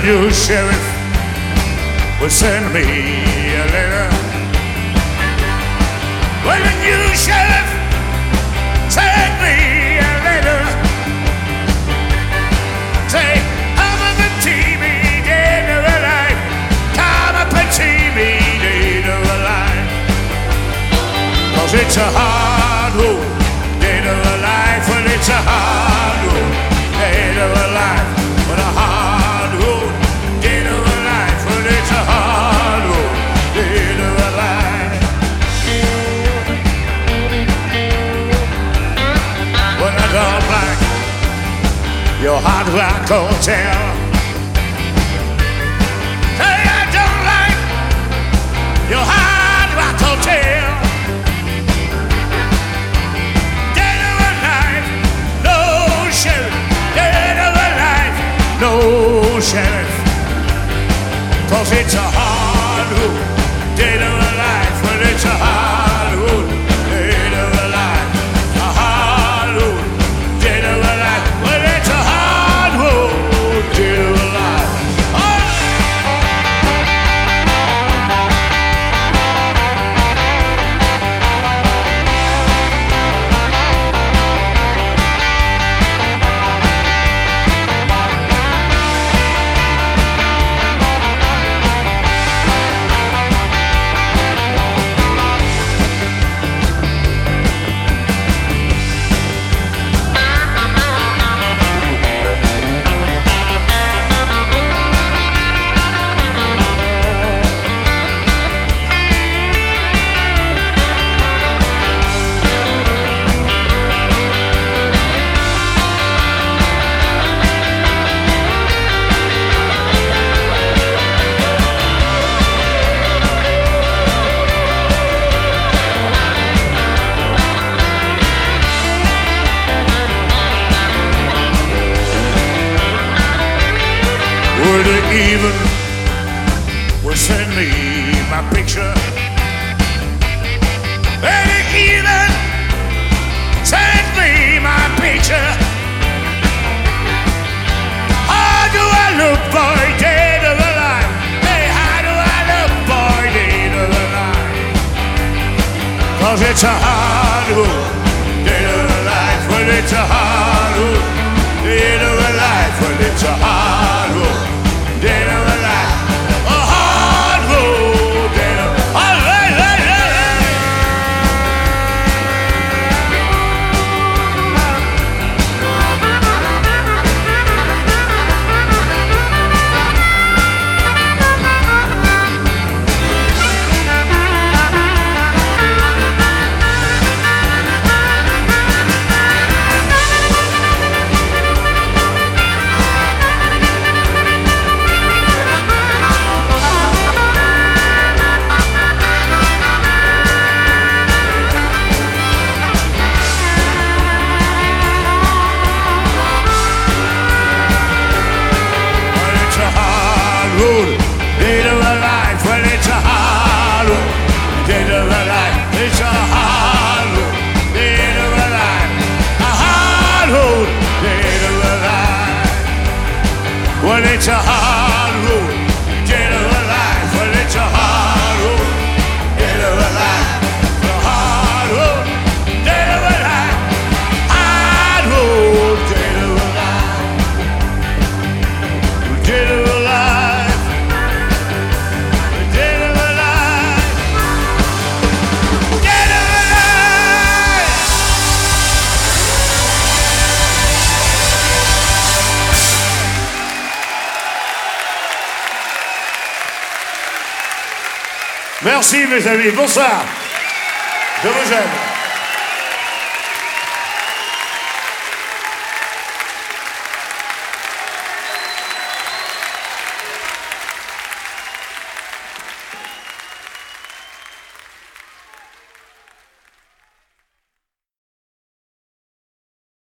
new sheriff would send me a letter. When the new sheriff sent me a letter, say, I'm a TV, dead or alive. Come up and see me, dead or alive. 'Cause it's a hard road, dead or alive. Well, it's a hard road, dead or alive. But a hard road, dead or alive. Well, it's a hard road, dead or alive. Well, I don't like your hard rock hotel. Say, I don't like your hard rock hotel. Dead or alive, no sheriff. Dead or alive, no sheriff. 'Cause it's a hard road, dead or alive. Well, it's a hard road, dead or alive. A hard road, dead or alive. Well, it's a hard road, dead or alive. Would it even will send me my picture? Would it even send me my picture? How do I look, boy, dead or alive? Hey, how do I look, boy, dead or alive? 'Cause it's a hard road, dead or alive. Well, it's a hard road, dead or alive. Well, it's a hard road, dead or alive. A hard road, dead or road, dead or alive. Well, it's a hard road, dead or alive. It's a hard road, dead or alive. A hard road, dead or alive. Well, it's a hard road, dead or alive. Well, it's a hard road, dead or alive. A hard road, dead or alive. Hard road, dead or alive. Dead or alive. Merci mes amis, bonsoir. Je vous aime.